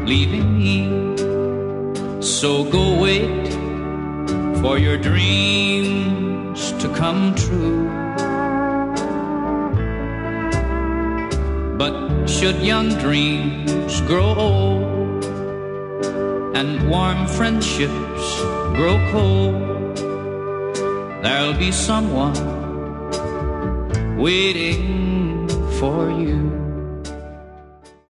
leaving me. So go wait for your dreams to come true. But should young dreams grow old and warm friendships grow cold, there'll be someone waiting for you.